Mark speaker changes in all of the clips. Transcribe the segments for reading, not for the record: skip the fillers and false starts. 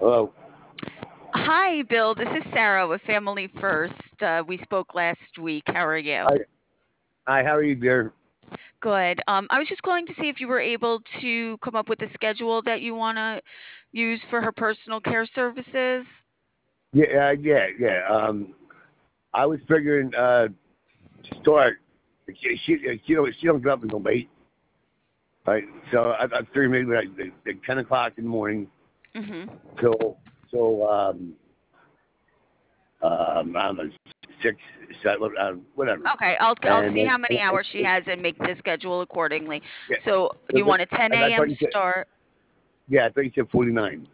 Speaker 1: Hello.
Speaker 2: Hi, Bill. This is Sarah with Family First. We spoke last week. How are you?
Speaker 1: Hi. Hi. How are you, dear?
Speaker 2: Good. I was just calling to see if you were able to come up with a schedule that you want to use for her personal care services.
Speaker 1: Yeah. I was figuring start. She don't get up until late, right? So I figured maybe like 10 o'clock in the morning
Speaker 2: Hmm.
Speaker 1: till I don't know 6, 7, whatever.
Speaker 2: Okay, I'll
Speaker 1: And
Speaker 2: see
Speaker 1: then
Speaker 2: how many hours she has and make the schedule accordingly.
Speaker 1: yeah,
Speaker 2: So you want a 10
Speaker 1: I thought
Speaker 2: a.m.
Speaker 1: you said
Speaker 2: start?
Speaker 1: I thought you said 49.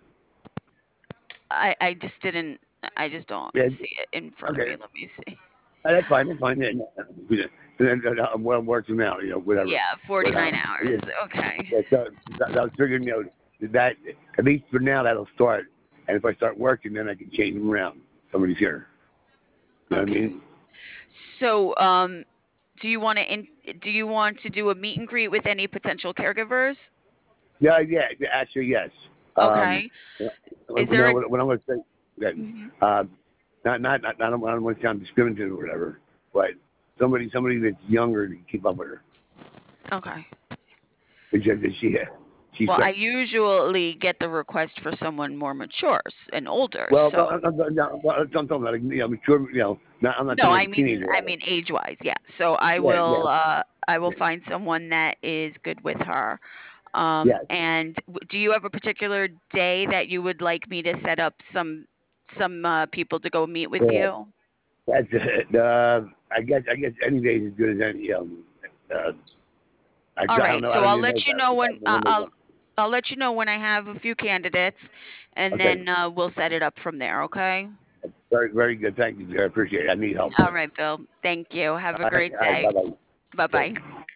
Speaker 2: I just didn't. I just don't
Speaker 1: Yeah.
Speaker 2: see it in front of
Speaker 1: Okay.
Speaker 2: me. Let me see.
Speaker 1: That's fine. That's fine. Yeah. I'm well working out. Whatever.
Speaker 2: Yeah,
Speaker 1: But
Speaker 2: 49
Speaker 1: yeah.
Speaker 2: hours. Okay.
Speaker 1: Yeah, so I was figuring, that at least for now that'll start. And if I start working, then I can change them around. Somebody's here. You know what I
Speaker 2: Okay.
Speaker 1: mean?
Speaker 2: So, do you want to do you want to do a meet and greet with any potential caregivers?
Speaker 1: Yeah. Actually, yes. Um,
Speaker 2: Okay. Is
Speaker 1: what
Speaker 2: there a
Speaker 1: I'm going to say, that,
Speaker 2: mhm.
Speaker 1: uh, I don't want to sound discriminative or whatever, but somebody that's younger to keep up with her.
Speaker 2: Okay.
Speaker 1: Because she's
Speaker 2: Well, I
Speaker 1: sick.
Speaker 2: usually get the request for someone more mature and older.
Speaker 1: Well,
Speaker 2: So,
Speaker 1: I'm talking about, like, mature, I'm not
Speaker 2: no,
Speaker 1: talking like a teenager.
Speaker 2: I mean age-wise, yeah. So
Speaker 1: Yeah, yeah,
Speaker 2: I will
Speaker 1: yeah,
Speaker 2: find someone that is good with her.
Speaker 1: yes.
Speaker 2: And do you have a particular day that you would like me to set up some people to go meet with
Speaker 1: Yeah.
Speaker 2: you?
Speaker 1: That's it. I guess any day is as good as any. Uh,
Speaker 2: All
Speaker 1: I don't
Speaker 2: right.
Speaker 1: know. I
Speaker 2: So
Speaker 1: don't even know if
Speaker 2: I'll let you know when I have a few candidates, and
Speaker 1: Okay.
Speaker 2: then we'll set it up from there. Okay.
Speaker 1: Very, very good. Thank you. I appreciate it. I need help.
Speaker 2: All right, Bill. Thank you. Have a
Speaker 1: All right.
Speaker 2: great
Speaker 1: All right.
Speaker 2: day.
Speaker 1: Bye bye.
Speaker 2: Bye
Speaker 1: Okay.
Speaker 2: bye.